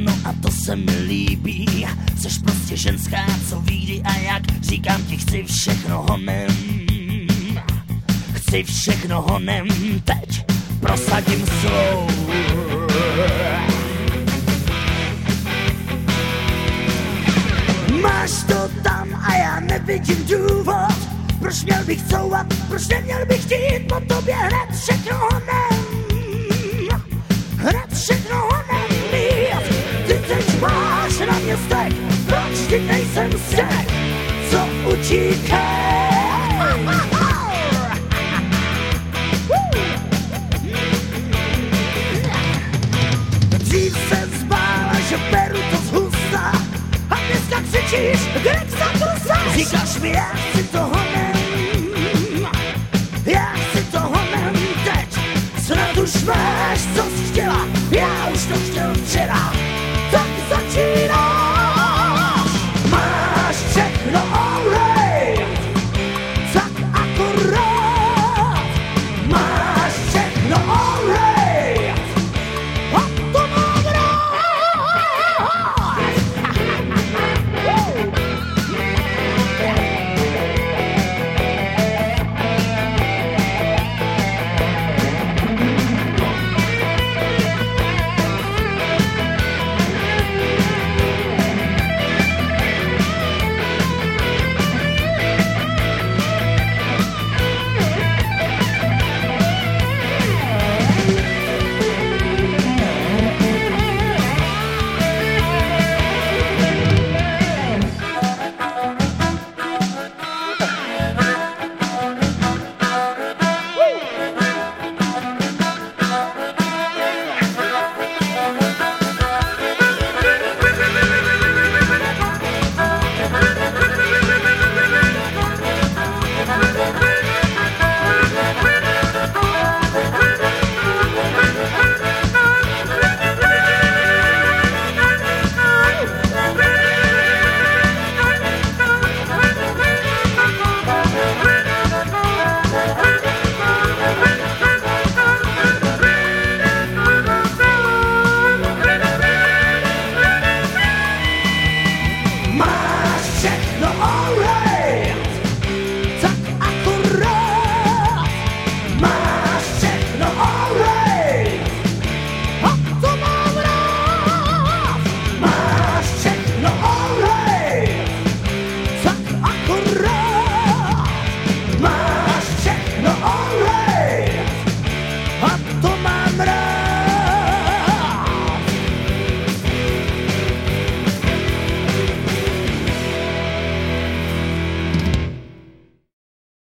No a to se mi líbí, seš prostě ženská, co ví kdy a jak. Říkám ti, chci všechno honem, chci všechno honem, teď prosadím svou. Máš to tam a já nevidím důvod, proč měl bych couvat, proč neměl bych chtít po tobě hned všechno honem, hned všechno honem mít. Ty teď máš na mě stek, proč ti nejsem stek, co utíkej. Dřív se zbála, že beru to z husta, a dneska křičíš, kde za to seš? Říkáš mi, já si toho